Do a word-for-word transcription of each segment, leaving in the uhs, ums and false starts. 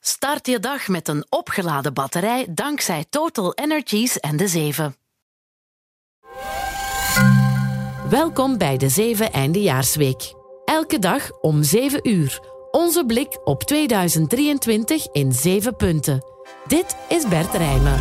Start je dag met een opgeladen batterij dankzij Total Energies en de zeven. Welkom bij de zeven Eindejaarsweek. Elke dag om zeven uur. Onze blik op tweeduizend drieëntwintig in zeven punten. Dit is Bert Rijmen.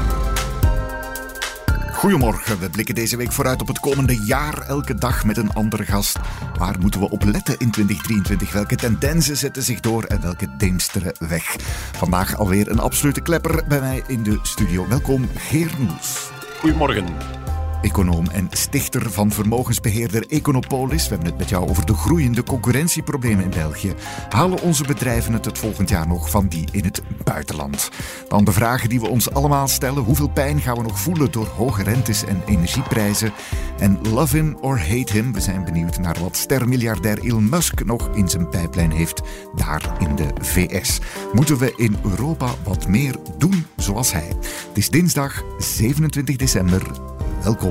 Goedemorgen, we blikken deze week vooruit op het komende jaar. Elke dag met een andere gast. Waar moeten we op letten in twintig drieëntwintig? Welke tendensen zetten zich door en welke deemsteren weg? Vandaag alweer een absolute klepper bij mij in de studio. Welkom, Geert Noels. Goedemorgen. Econoom en stichter van vermogensbeheerder Econopolis. We hebben het met jou over de groeiende concurrentieproblemen in België. Halen onze bedrijven het het volgend jaar nog van die in het buitenland? Dan de vragen die we ons allemaal stellen. Hoeveel pijn gaan we nog voelen door hoge rentes en energieprijzen? En love him or hate him. We zijn benieuwd naar wat stermiljardair Elon Musk nog in zijn pijplijn heeft daar in de V S. Moeten we in Europa wat meer doen zoals hij? Het is dinsdag zevenentwintig december. Welkom.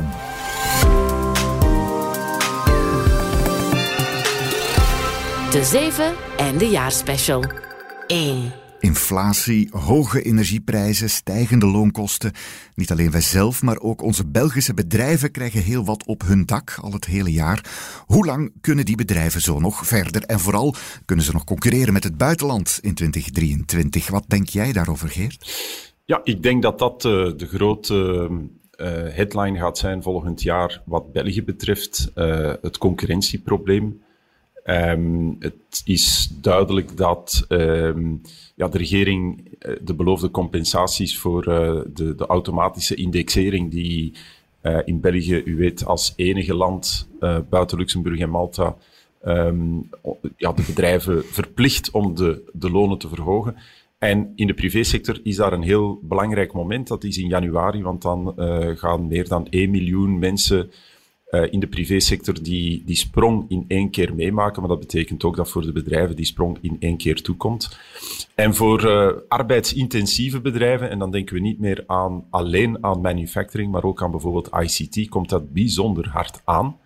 De zeven Eindejaarsspecial. één. Inflatie, hoge energieprijzen, stijgende loonkosten. Niet alleen wij zelf, maar ook onze Belgische bedrijven krijgen heel wat op hun dak al het hele jaar. Hoe lang kunnen die bedrijven zo nog verder? En vooral, kunnen ze nog concurreren met het buitenland in twintig drieëntwintig? Wat denk jij daarover, Geert? Ja, ik denk dat dat uh, de grote uh, headline gaat zijn volgend jaar wat België betreft. Uh, het concurrentieprobleem. Um, het is duidelijk dat um, ja, de regering uh, de beloofde compensaties voor uh, de, de automatische indexering die uh, in België, u weet, als enige land uh, buiten Luxemburg en Malta um, ja, de bedrijven verplicht om de, de lonen te verhogen. En in de privésector is daar een heel belangrijk moment. Dat is in januari, want dan uh, gaan meer dan één miljoen mensen uh, in de privésector die, die sprong in één keer meemaken. Maar dat betekent ook dat voor de bedrijven die sprong in één keer toekomt. En voor uh, arbeidsintensieve bedrijven, en dan denken we niet meer aan, alleen aan manufacturing, maar ook aan bijvoorbeeld I C T, komt dat bijzonder hard aan.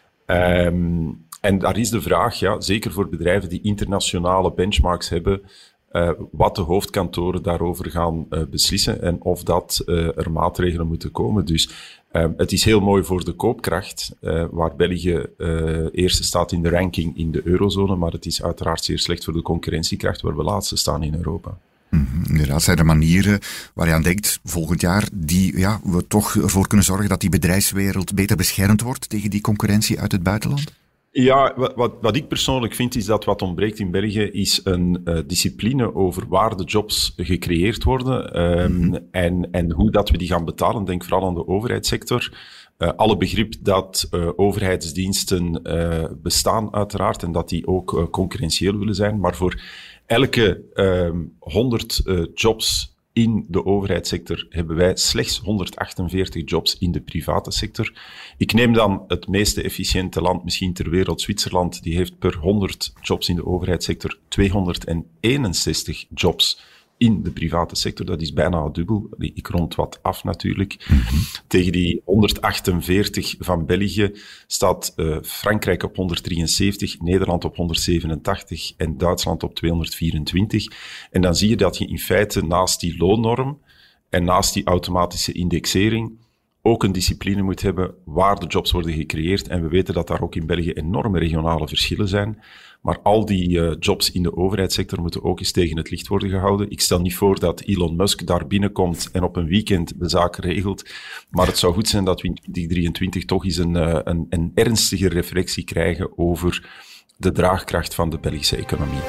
Um, en daar is de vraag, ja, zeker voor bedrijven die internationale benchmarks hebben, Uh, wat de hoofdkantoren daarover gaan uh, beslissen en of dat uh, er maatregelen moeten komen. Dus uh, het is heel mooi voor de koopkracht, uh, waar België uh, eerste staat in de ranking in de eurozone, maar het is uiteraard zeer slecht voor de concurrentiekracht, waar we laatste staan in Europa. Mm-hmm. Inderdaad, zijn er manieren waar je aan denkt volgend jaar die ja, we toch ervoor kunnen zorgen dat die bedrijfswereld beter beschermd wordt tegen die concurrentie uit het buitenland? Ja, wat, wat ik persoonlijk vind is dat wat ontbreekt in België is een uh, discipline over waar de jobs gecreëerd worden um, mm-hmm. en, en hoe dat we die gaan betalen. Denk vooral aan de overheidssector. Uh, alle begrip dat uh, overheidsdiensten uh, bestaan uiteraard en dat die ook uh, concurrentieel willen zijn. Maar voor elke um, honderd uh, jobs in de overheidssector hebben wij slechts honderdachtenveertig jobs in de private sector. Ik neem dan het meest efficiënte land misschien ter wereld, Zwitserland. Die heeft per honderd jobs in de overheidssector tweehonderdeenenzestig jobs in de private sector. Dat is bijna dubbel. Ik rond wat af natuurlijk. Mm-hmm. Tegen die honderdachtenveertig van België staat uh, Frankrijk op honderddrieënzeventig, Nederland op honderdzevenentachtig en Duitsland op tweehonderdvierentwintig. En dan zie je dat je in feite naast die loonnorm en naast die automatische indexering ook een discipline moet hebben waar de jobs worden gecreëerd. En we weten dat daar ook in België enorme regionale verschillen zijn. Maar al die uh, jobs in de overheidssector moeten ook eens tegen het licht worden gehouden. Ik stel niet voor dat Elon Musk daar binnenkomt en op een weekend de zaak regelt. Maar het zou goed zijn dat we in twintig drieëntwintig toch eens een, uh, een, een ernstige reflectie krijgen over de draagkracht van de Belgische economie.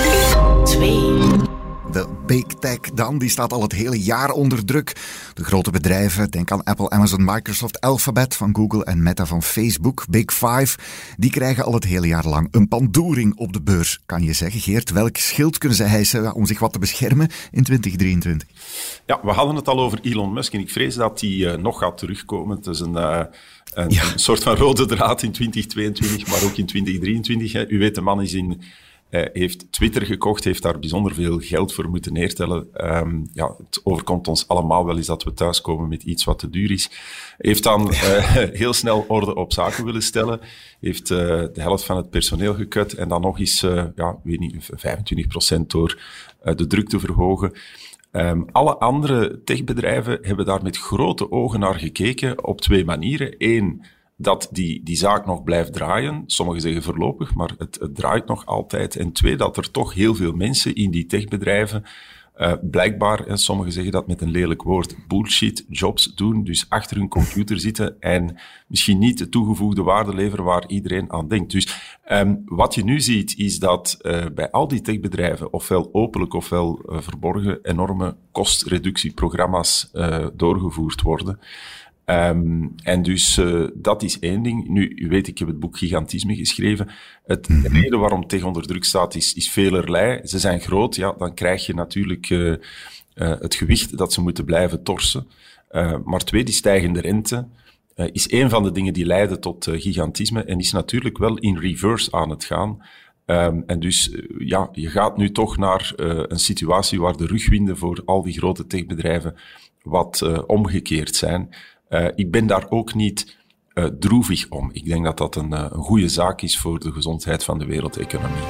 twee. De Big Tech dan, die staat al het hele jaar onder druk. De grote bedrijven, denk aan Apple, Amazon, Microsoft, Alphabet van Google en Meta van Facebook, Big Five, die krijgen al het hele jaar lang een pandoering op de beurs, kan je zeggen. Geert, welk schild kunnen zij hijsen om zich wat te beschermen in twintig drieëntwintig? Ja, we hadden het al over Elon Musk en ik vrees dat hij uh, nog gaat terugkomen. Het is een... Uh, Een, ja. een soort van rode draad in twintig tweeëntwintig, maar ook in twintig drieëntwintig. Hè. U weet, de man is in Uh, heeft Twitter gekocht, heeft daar bijzonder veel geld voor moeten neertellen. Um, ja, het overkomt ons allemaal wel eens dat we thuiskomen met iets wat te duur is. Heeft dan uh, heel snel orde op zaken willen stellen. Heeft uh, de helft van het personeel gekut en dan nog eens, uh, ja, weet niet, vijfentwintig procent door uh, de druk te verhogen. Um, alle andere techbedrijven hebben daar met grote ogen naar gekeken op twee manieren. Eén, dat die, die zaak nog blijft draaien. Sommigen zeggen voorlopig, maar het, het draait nog altijd. En twee, dat er toch heel veel mensen in die techbedrijven uh, blijkbaar, en sommigen zeggen dat met een lelijk woord, bullshit jobs doen, dus achter hun computer zitten en misschien niet de toegevoegde waarde leveren waar iedereen aan denkt. Dus um, wat je nu ziet, is dat uh, bij al die techbedrijven, ofwel openlijk ofwel uh, verborgen, enorme kostreductieprogramma's uh, doorgevoerd worden. Um, en dus uh, dat is één ding. Nu, u weet, ik heb het boek Gigantisme geschreven. Het mm-hmm. De reden waarom tech onder druk staat is, is velerlei. Ze zijn groot, ja, dan krijg je natuurlijk uh, uh, het gewicht dat ze moeten blijven torsen. Uh, maar twee, die stijgende rente uh, is één van de dingen die leiden tot uh, gigantisme en is natuurlijk wel in reverse aan het gaan. Um, en dus, uh, ja, je gaat nu toch naar uh, een situatie waar de rugwinden voor al die grote techbedrijven wat uh, omgekeerd zijn. Uh, ik ben daar ook niet uh, droevig om. Ik denk dat dat een, uh, een goede zaak is voor de gezondheid van de wereldeconomie.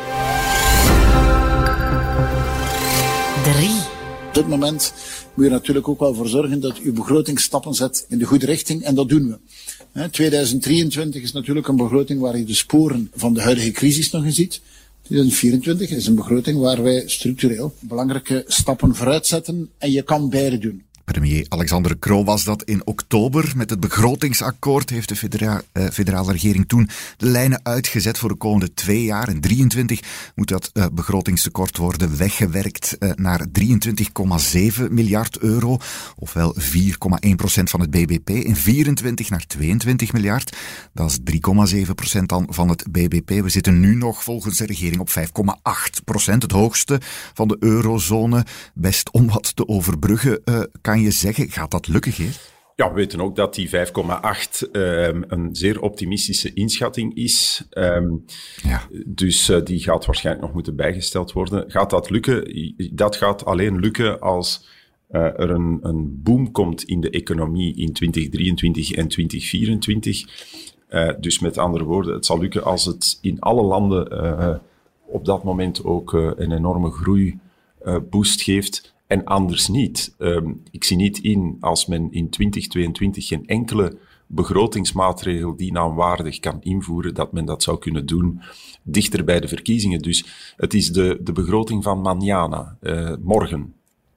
Drie. Op dit moment moet je natuurlijk ook wel voor zorgen dat uw begroting stappen zet in de goede richting. En dat doen we. tweeduizend drieëntwintig is natuurlijk een begroting waar je de sporen van de huidige crisis nog in ziet. tweeduizend vierentwintig is een begroting waar wij structureel belangrijke stappen vooruit zetten. En je kan beide doen. Premier Alexander Croo was dat in oktober. Met het begrotingsakkoord heeft de federa- uh, federale regering toen de lijnen uitgezet voor de komende twee jaar. In drieëntwintig moet dat uh, begrotingstekort worden weggewerkt uh, naar drieëntwintig komma zeven miljard euro, ofwel vier komma één procent van het B B P. In vierentwintig naar tweeëntwintig miljard. Dat is drie komma zeven procent dan van het B B P. We zitten nu nog volgens de regering op vijf komma acht procent, het hoogste van de eurozone. Best om wat te overbruggen, uh, kan je zeggen, gaat dat lukken, Geert? Ja, we weten ook dat die vijf komma acht um, een zeer optimistische inschatting is. Um, ja. Dus uh, die gaat waarschijnlijk nog moeten bijgesteld worden. Gaat dat lukken? Dat gaat alleen lukken als uh, er een, een boom komt in de economie in twintig drieëntwintig en twintig vierentwintig. Uh, dus met andere woorden, het zal lukken als het in alle landen uh, op dat moment ook uh, een enorme groeiboost uh, geeft. En anders niet. Um, ik zie niet in, als men in twintig tweeëntwintig geen enkele begrotingsmaatregel die naamwaardig kan invoeren, dat men dat zou kunnen doen dichter bij de verkiezingen. Dus het is de, de begroting van mañana, uh, morgen.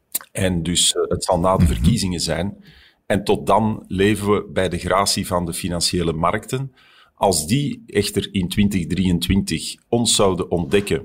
En dus uh, het zal na de verkiezingen zijn. En tot dan leven we bij de gratie van de financiële markten. Als die echter in twintig drieëntwintig ons zouden ontdekken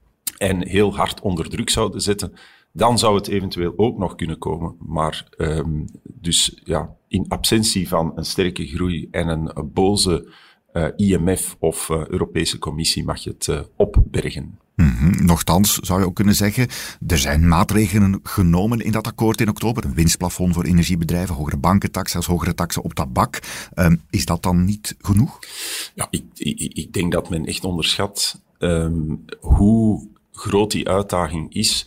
en heel hard onder druk zouden zetten, dan zou het eventueel ook nog kunnen komen. Maar um, dus ja, in absentie van een sterke groei en een, een boze uh, I M F of uh, Europese Commissie mag je het uh, opbergen. Mm-hmm. Nochtans zou je ook kunnen zeggen, er zijn maatregelen genomen in dat akkoord in oktober. Een winstplafond voor energiebedrijven, hogere bankentax, zelfs hogere taxen op tabak. Um, is dat dan niet genoeg? Ja, ik, ik, ik denk dat men echt onderschat um, hoe groot die uitdaging is,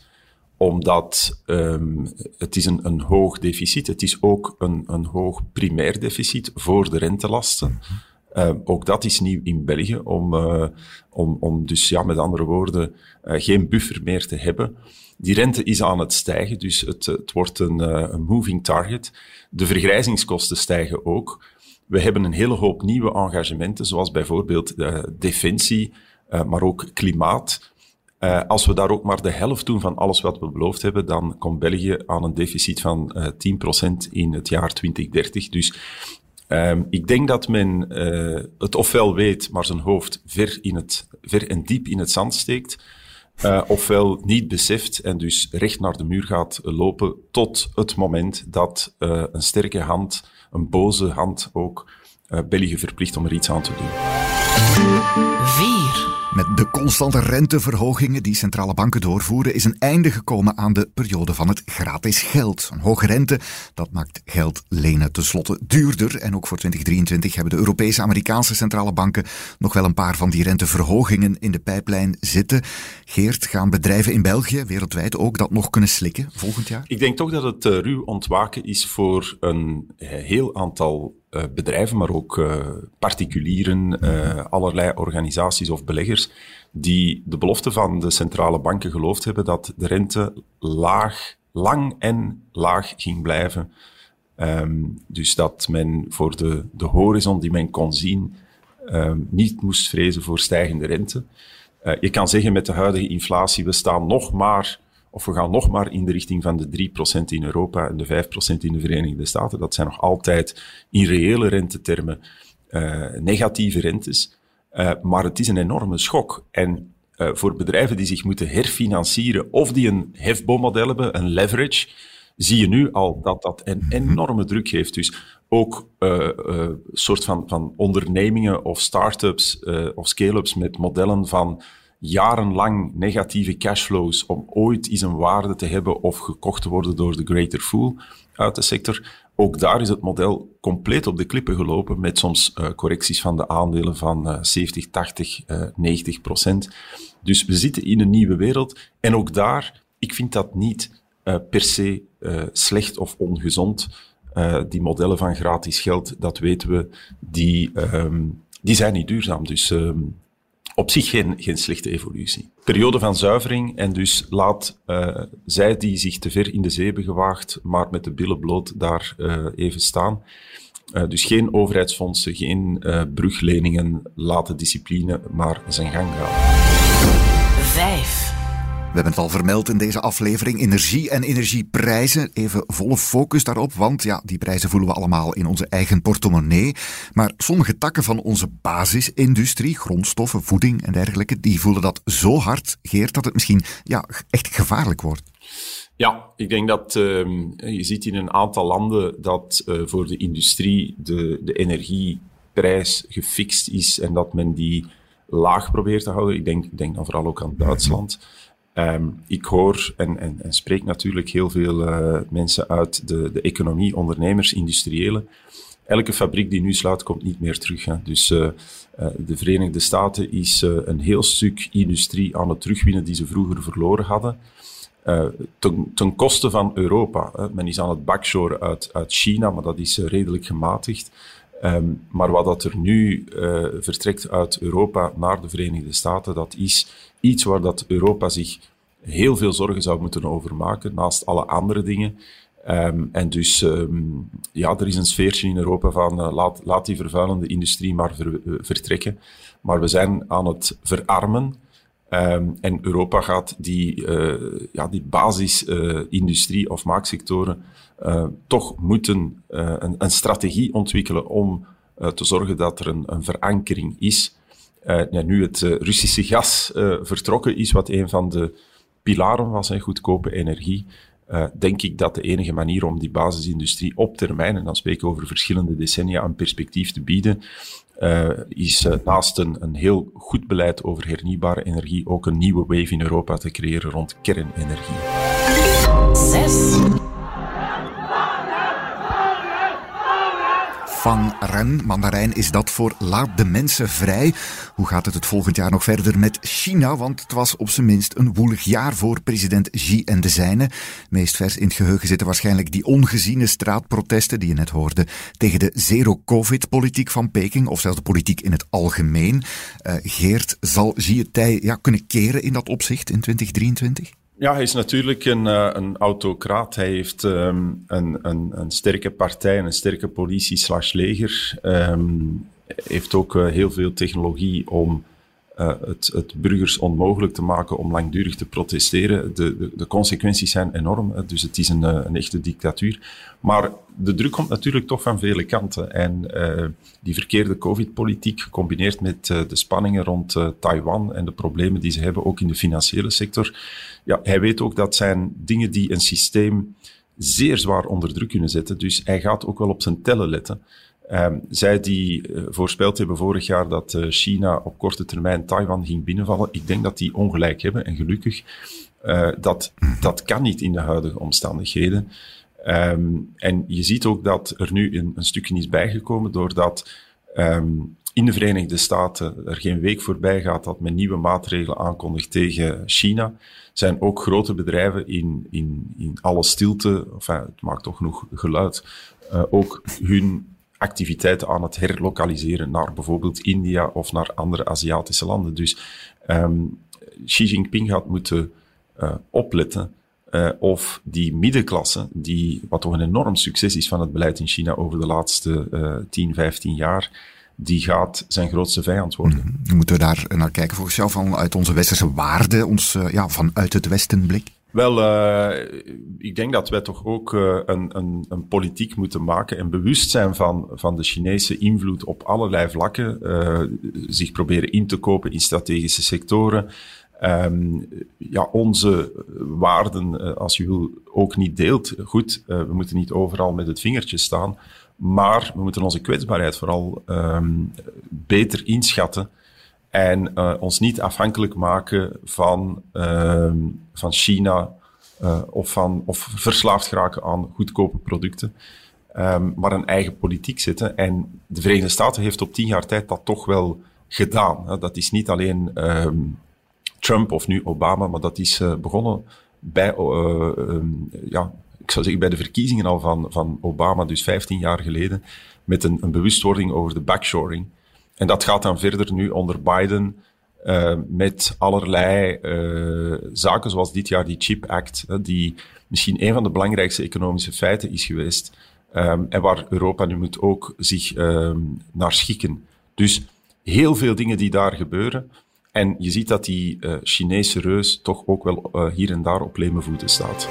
omdat um, het is een, een hoog deficit. Het is ook een, een hoog primair deficit voor de rentelasten. Uh, ook dat is nieuw in België, om, uh, om, om dus ja, met andere woorden uh, geen buffer meer te hebben. Die rente is aan het stijgen, dus het, het wordt een, uh, een moving target. De vergrijzingskosten stijgen ook. We hebben een hele hoop nieuwe engagementen, zoals bijvoorbeeld uh, defensie, uh, maar ook klimaat. Uh, als we daar ook maar de helft doen van alles wat we beloofd hebben, dan komt België aan een deficit van uh, tien procent in het jaar twintig dertig. Dus um, ik denk dat men uh, het ofwel weet, maar zijn hoofd ver, in het, ver en diep in het zand steekt, uh, ofwel niet beseft en dus recht naar de muur gaat lopen tot het moment dat uh, een sterke hand, een boze hand ook, uh, België verplicht om er iets aan te doen. Vier. Met de constante renteverhogingen die centrale banken doorvoeren is een einde gekomen aan de periode van het gratis geld. Een hoge rente, dat maakt geld lenen tenslotte duurder. En ook voor twintig drieëntwintig hebben de Europese Amerikaanse centrale banken nog wel een paar van die renteverhogingen in de pijplijn zitten. Geert, gaan bedrijven in België, wereldwijd ook, dat nog kunnen slikken volgend jaar? Ik denk toch dat het uh, ruw ontwaken is voor een heel aantal Uh, bedrijven, maar ook uh, particulieren, uh, allerlei organisaties of beleggers, die de belofte van de centrale banken geloofd hebben dat de rente laag, lang en laag ging blijven. Um, dus dat men voor de, de horizon die men kon zien, um, niet moest vrezen voor stijgende rente. Uh, je kan zeggen, met de huidige inflatie, we staan nog maar Of we gaan nog maar in de richting van de drie procent in Europa en de vijf procent in de Verenigde Staten. Dat zijn nog altijd in reële rentetermen uh, negatieve rentes. Uh, maar het is een enorme schok. En uh, voor bedrijven die zich moeten herfinancieren of die een hefboommodel hebben, een leverage, zie je nu al dat dat een enorme druk heeft. Dus ook uh, uh, soort van, van ondernemingen of start-ups uh, of scale-ups met modellen van jarenlang negatieve cashflows om ooit eens een waarde te hebben of gekocht te worden door de greater fool uit de sector. Ook daar is het model compleet op de klippen gelopen met soms uh, correcties van de aandelen van uh, zeventig, tachtig, uh, negentig procent. Dus we zitten in een nieuwe wereld. En ook daar, ik vind dat niet uh, per se uh, slecht of ongezond. Uh, die modellen van gratis geld, dat weten we, die, um, die zijn niet duurzaam. Dus um, op zich geen, geen slechte evolutie. Periode van zuivering en dus laat uh, zij die zich te ver in de zee hebben gewaagd, maar met de billen bloot daar uh, even staan. Uh, dus geen overheidsfondsen, geen uh, brugleningen, laat de discipline maar zijn gang gaan. Vijf. We hebben het al vermeld in deze aflevering, energie en energieprijzen. Even volle focus daarop, want ja, die prijzen voelen we allemaal in onze eigen portemonnee. Maar sommige takken van onze basisindustrie, grondstoffen, voeding en dergelijke, die voelen dat zo hard, Geert, dat het misschien ja, echt gevaarlijk wordt. Ja, ik denk dat uh, je ziet in een aantal landen dat uh, voor de industrie de, de energieprijs gefixt is en dat men die laag probeert te houden. Ik denk, ik denk dan vooral ook aan Duitsland. Um, ik hoor en, en, en spreek natuurlijk heel veel uh, mensen uit de, de economie, ondernemers, industriëlen. Elke fabriek die nu sluit, komt niet meer terug. Hè. Dus uh, uh, de Verenigde Staten is uh, een heel stuk industrie aan het terugwinnen die ze vroeger verloren hadden. Uh, ten, ten koste van Europa. Hè. Men is aan het backshoren uit, uit China, maar dat is uh, redelijk gematigd. Um, maar wat dat er nu uh, vertrekt uit Europa naar de Verenigde Staten, dat is iets waar dat Europa zich heel veel zorgen zou moeten over maken, naast alle andere dingen. Um, en dus, um, ja, er is een sfeertje in Europa van uh, laat, laat die vervuilende industrie maar ver, uh, vertrekken. Maar we zijn aan het verarmen. Um, en Europa gaat die, uh, ja, die basisindustrie uh, of maaksectoren uh, toch moeten uh, een, een strategie ontwikkelen om uh, te zorgen dat er een, een verankering is. Uh, ja, nu het uh, Russische gas uh, vertrokken is, wat een van de pilaren was in goedkope energie, uh, denk ik dat de enige manier om die basisindustrie op termijn, en dan spreken we over verschillende decennia, een perspectief te bieden, Uh, is uh, naast een, een heel goed beleid over hernieuwbare energie ook een nieuwe wave in Europa te creëren rond kernenergie. Zes. Van Ren, Mandarijn, is dat voor Laat de Mensen Vrij. Hoe gaat het het volgend jaar nog verder met China? Want het was op zijn minst een woelig jaar voor president Xi en de zijnen. Meest vers in het geheugen zitten waarschijnlijk die ongeziene straatprotesten die je net hoorde tegen de zero-covid-politiek van Peking, of zelfs de politiek in het algemeen. Uh, Geert, zal Xi het tij ja, kunnen keren in dat opzicht in twintig drieëntwintig? Ja, hij is natuurlijk een, uh, een autocraat. Hij heeft um, een, een, een sterke partij en een sterke politie slash leger. Um, heeft ook uh, heel veel technologie om uh, het, het burgers onmogelijk te maken om langdurig te protesteren. De, de, de consequenties zijn enorm, dus het is een, een echte dictatuur. Maar de druk komt natuurlijk toch van vele kanten. En uh, die verkeerde covid-politiek, gecombineerd met uh, de spanningen rond uh, Taiwan en de problemen die ze hebben, ook in de financiële sector. Ja, hij weet ook dat zijn dingen die een systeem zeer zwaar onder druk kunnen zetten. Dus hij gaat ook wel op zijn tellen letten. Um, zij die uh, voorspeld hebben vorig jaar dat uh, China op korte termijn Taiwan ging binnenvallen, ik denk dat die ongelijk hebben en gelukkig. Uh, dat, dat kan niet in de huidige omstandigheden. Um, en je ziet ook dat er nu een, een stukje is bijgekomen doordat um, in de Verenigde Staten er geen week voorbij gaat dat men nieuwe maatregelen aankondigt tegen China. Zijn ook grote bedrijven in, in, in alle stilte, enfin, het maakt toch genoeg geluid, uh, ook hun activiteiten aan het herlokaliseren naar bijvoorbeeld India of naar andere Aziatische landen. Dus um, Xi Jinping gaat moeten uh, opletten uh, of die middenklasse, die, wat toch een enorm succes is van het beleid in China over de laatste uh, tien, vijftien jaar, die gaat zijn grootste vijand worden. Mm-hmm. Moeten we daar naar kijken volgens jou vanuit onze westerse waarden, ons, uh, ja, vanuit het Westen blik? Wel, uh, ik denk dat wij toch ook uh, een, een, een politiek moeten maken en bewust zijn van, van de Chinese invloed op allerlei vlakken, uh, zich proberen in te kopen in strategische sectoren, um, ja, onze waarden, uh, als je wil, ook niet deelt. Goed, uh, we moeten niet overal met het vingertje staan, maar we moeten onze kwetsbaarheid vooral um, beter inschatten. En uh, ons niet afhankelijk maken van, uh, van China uh, of, van, of verslaafd geraken aan goedkope producten, um, maar een eigen politiek zetten. En de Verenigde Staten heeft op tien jaar tijd dat toch wel gedaan. Hè. Dat is niet alleen um, Trump of nu Obama, maar dat is uh, begonnen bij, uh, um, ja, ik zou zeggen bij de verkiezingen al van, van Obama, dus vijftien jaar geleden, met een, een bewustwording over de backshoring. En dat gaat dan verder nu onder Biden uh, met allerlei uh, zaken, zoals dit jaar die Chip Act, uh, die misschien een van de belangrijkste economische feiten is geweest, um, en waar Europa nu moet ook zich um, naar schikken. Dus heel veel dingen die daar gebeuren. En je ziet dat die uh, Chinese reus toch ook wel uh, hier en daar op leme voeten staat.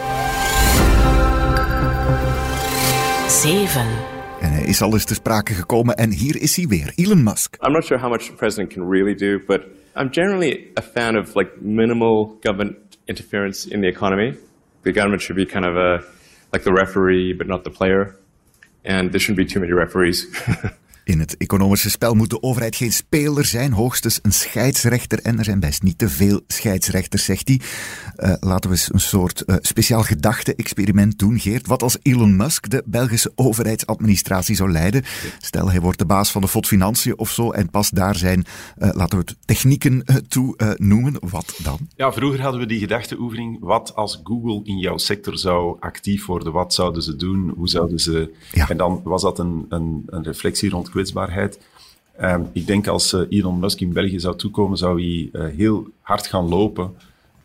zeven. En hij is al eens ter sprake gekomen en hier is hij weer, Elon Musk. I'm not sure how much the president can really do, but I'm generally a fan of like minimal government interference in the economy. The government should be kind of a like the referee, but not the player. And there shouldn't be too many referees. In het economische spel moet de overheid geen speler zijn, hoogstens een scheidsrechter. En er zijn best niet te veel scheidsrechters, zegt hij. Uh, laten we eens een soort uh, speciaal gedachte-experiment doen, Geert. Wat als Elon Musk de Belgische overheidsadministratie zou leiden? Stel, hij wordt de baas van de F O D Financiën of zo en pas daar zijn, uh, laten we het technieken uh, toe uh, noemen. Wat dan? Ja, vroeger hadden we die gedachteoefening. Wat als Google in jouw sector zou actief worden? Wat zouden ze doen? Hoe zouden ze... Ja. En dan was dat een, een, een reflectie rond kwetsbaarheid. Um, ik denk als uh, Elon Musk in België zou toekomen, zou hij uh, heel hard gaan lopen.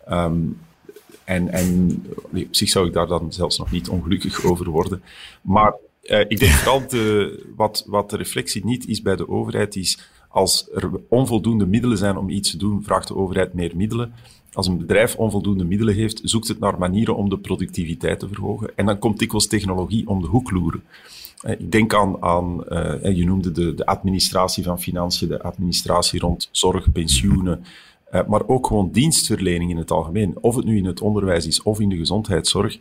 Um, en, en op zich zou ik daar dan zelfs nog niet ongelukkig over worden. Maar uh, ik denk vooral de, wat, wat de reflectie niet is bij de overheid, is als er onvoldoende middelen zijn om iets te doen, vraagt de overheid meer middelen. Als een bedrijf onvoldoende middelen heeft, zoekt het naar manieren om de productiviteit te verhogen. En dan komt dikwijls technologie om de hoek loeren. Ik denk aan, aan uh, je noemde de, de administratie van financiën, de administratie rond zorg, pensioenen, uh, maar ook gewoon dienstverlening in het algemeen. Of het nu in het onderwijs is of in de gezondheidszorg.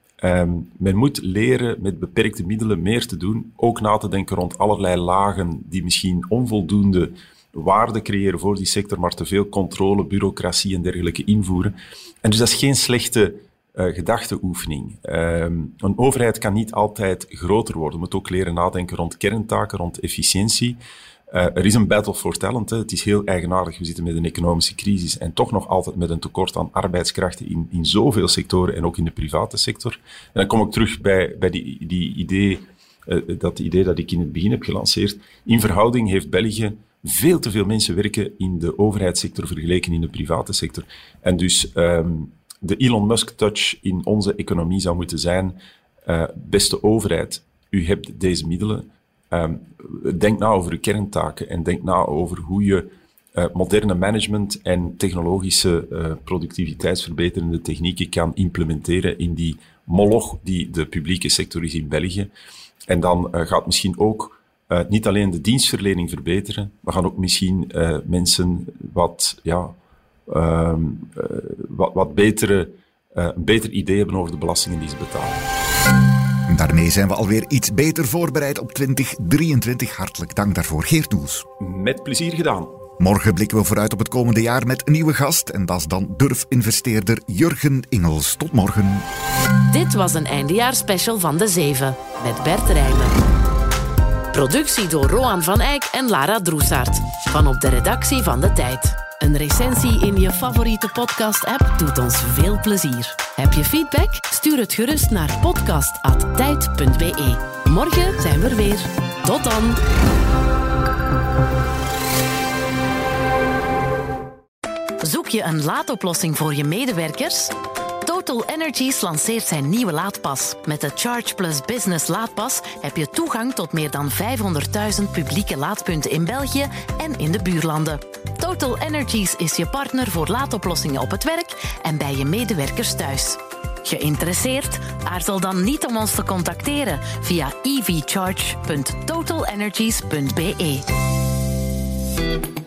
Um, men moet leren met beperkte middelen meer te doen, ook na te denken rond allerlei lagen die misschien onvoldoende waarde creëren voor die sector, maar te veel controle, bureaucratie en dergelijke invoeren. En dus dat is geen slechte Uh, gedachteoefening. Um, een overheid kan niet altijd groter worden. Je moet ook leren nadenken rond kerntaken, rond efficiëntie. Uh, er is een battle for talent. Hè. Het is heel eigenaardig. We zitten met een economische crisis en toch nog altijd met een tekort aan arbeidskrachten in, in zoveel sectoren en ook in de private sector. En dan kom ik terug bij, bij die, die idee, uh, dat idee dat ik in het begin heb gelanceerd. In verhouding heeft België veel te veel mensen werken in de overheidssector vergeleken in de private sector. En dus um, de Elon Musk-touch in onze economie zou moeten zijn, uh, beste overheid, u hebt deze middelen, um, denk na over uw kerntaken en denk na over hoe je uh, moderne management en technologische uh, productiviteitsverbeterende technieken kan implementeren in die moloch die de publieke sector is in België. En dan uh, gaat misschien ook uh, niet alleen de dienstverlening verbeteren, maar gaan ook misschien uh, mensen wat... ja. Um, uh, wat, wat betere, uh, een beter idee hebben over de belastingen die ze betalen. daarmee zijn we alweer iets beter voorbereid op twintig drieëntwintig. Hartelijk dank daarvoor, Geert Noels. Met plezier gedaan. Morgen blikken we vooruit op het komende jaar met een nieuwe gast. En dat is dan durfinvesteerder Jurgen Ingels. Tot morgen. Dit was een eindejaarsspecial van De Zeven met Bert Rijmen. Productie door Roan van Eyck en Lara Droesaert. Van op de redactie van De Tijd. Een recensie in je favoriete podcast-app doet ons veel plezier. Heb je feedback? Stuur het gerust naar podcast apenstaartje tijd punt b e. Morgen zijn we er weer. Tot dan! Zoek je een laadoplossing voor je medewerkers? Total Energies lanceert zijn nieuwe laadpas. Met de Charge Plus Business laadpas heb je toegang tot meer dan vijfhonderdduizend publieke laadpunten in België en in de buurlanden. Total Energies is je partner voor laadoplossingen op het werk en bij je medewerkers thuis. Geïnteresseerd? Aarzel dan niet om ons te contacteren via e v charge punt total energies punt b e.